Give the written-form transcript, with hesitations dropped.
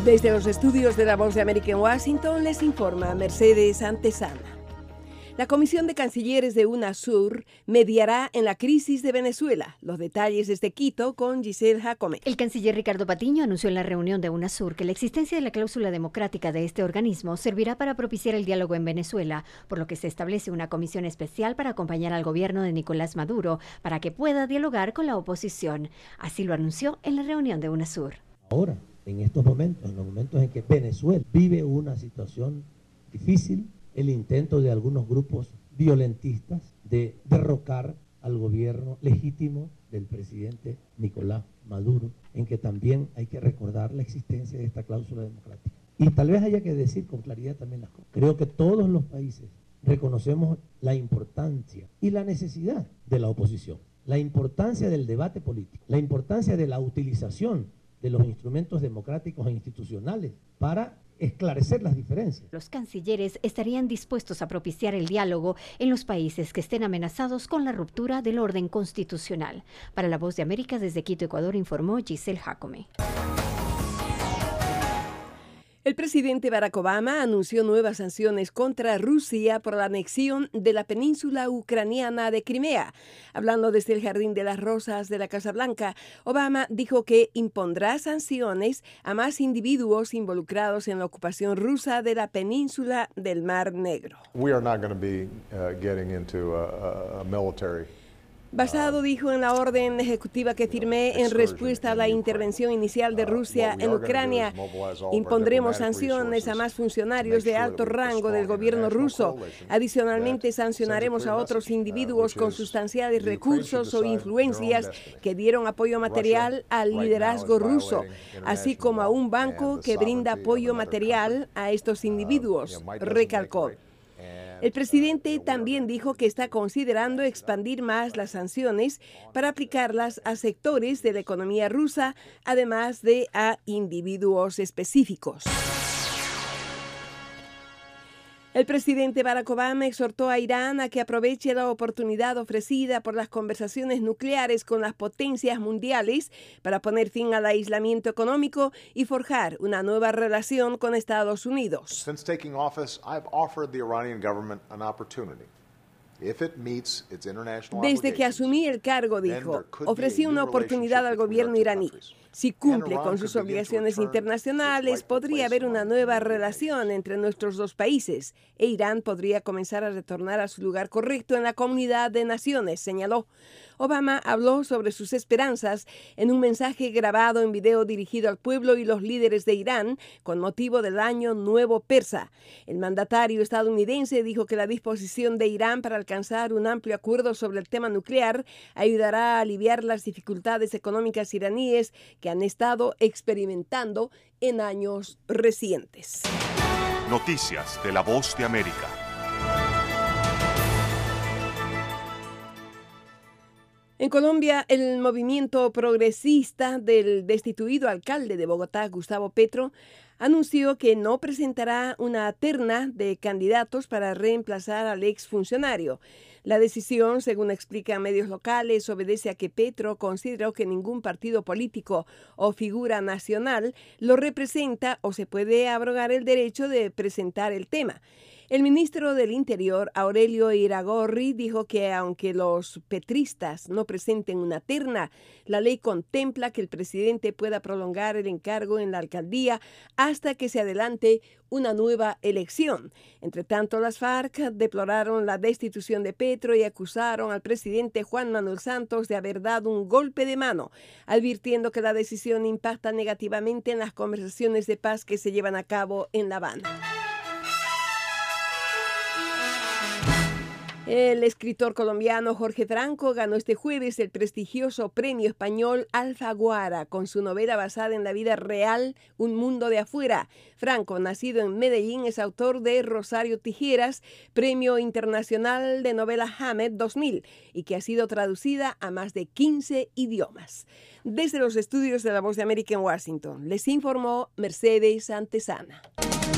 Desde los estudios de La Voz de América en Washington les informa Mercedes Antesana. La Comisión de Cancilleres de UNASUR mediará en la crisis de Venezuela. Los detalles desde Quito con Giselle Jacome. El canciller Ricardo Patiño anunció en la reunión de UNASUR que la existencia de la cláusula democrática de este organismo servirá para propiciar el diálogo en Venezuela, por lo que se establece una comisión especial para acompañar al gobierno de Nicolás Maduro para que pueda dialogar con la oposición. Así lo anunció en la reunión de UNASUR. Ahora, en estos momentos, en los momentos en que Venezuela vive una situación difícil, el intento de algunos grupos violentistas de derrocar al gobierno legítimo del presidente Nicolás Maduro, en que también hay que recordar la existencia de esta cláusula democrática. Y tal vez haya que decir con claridad también las cosas. Creo que todos los países reconocemos la importancia y la necesidad de la oposición, la importancia del debate político, la importancia de la utilización de los instrumentos democráticos e institucionales para esclarecer las diferencias. Los cancilleres estarían dispuestos a propiciar el diálogo en los países que estén amenazados con la ruptura del orden constitucional. Para La Voz de América, desde Quito, Ecuador, informó Giselle Jacome. El presidente Barack Obama anunció nuevas sanciones contra Rusia por la anexión de la península ucraniana de Crimea. Hablando desde el Jardín de las Rosas de la Casa Blanca, Obama dijo que impondrá sanciones a más individuos involucrados en la ocupación rusa de la península del Mar Negro. Basado, dijo, en la orden ejecutiva que firmé en respuesta a la intervención inicial de Rusia en Ucrania, impondremos sanciones a más funcionarios de alto rango del gobierno ruso. Adicionalmente, sancionaremos a otros individuos con sustanciales recursos o influencias que dieron apoyo material al liderazgo ruso, así como a un banco que brinda apoyo material a estos individuos, recalcó. El presidente también dijo que está considerando expandir más las sanciones para aplicarlas a sectores de la economía rusa, además de a individuos específicos. El presidente Barack Obama exhortó a Irán a que aproveche la oportunidad ofrecida por las conversaciones nucleares con las potencias mundiales para poner fin al aislamiento económico y forjar una nueva relación con Estados Unidos. Since taking office, I've offered the Iranian government an opportunity. Desde que asumí el cargo, dijo, ofrecí una oportunidad al gobierno iraní. Si cumple con sus obligaciones internacionales, podría haber una nueva relación entre nuestros dos países e Irán podría comenzar a retornar a su lugar correcto en la comunidad de naciones, señaló. Obama habló sobre sus esperanzas en un mensaje grabado en video dirigido al pueblo y los líderes de Irán con motivo del Año Nuevo Persa. El mandatario estadounidense dijo que la disposición de Irán para alcanzar un amplio acuerdo sobre el tema nuclear ayudará a aliviar las dificultades económicas iraníes que han estado experimentando en años recientes. Noticias de La Voz de América. En Colombia, el movimiento progresista del destituido alcalde de Bogotá, Gustavo Petro, anunció que no presentará una terna de candidatos para reemplazar al exfuncionario. La decisión, según explican medios locales, obedece a que Petro consideró que ningún partido político o figura nacional lo representa o se puede abrogar el derecho de presentar el tema. El ministro del Interior, Aurelio Iragorri, dijo que aunque los petristas no presenten una terna, la ley contempla que el presidente pueda prolongar el encargo en la alcaldía hasta que se adelante una nueva elección. Entre tanto, las FARC deploraron la destitución de Petro y acusaron al presidente Juan Manuel Santos de haber dado un golpe de mano, advirtiendo que la decisión impacta negativamente en las conversaciones de paz que se llevan a cabo en La Habana. El escritor colombiano Jorge Franco ganó este jueves el prestigioso premio español Alfaguara con su novela basada en la vida real, Un mundo de afuera. Franco, nacido en Medellín, es autor de Rosario Tijeras, Premio Internacional de Novela Hamed 2000, y que ha sido traducida a más de 15 idiomas. Desde los estudios de La Voz de América en Washington, les informó Mercedes Antesana.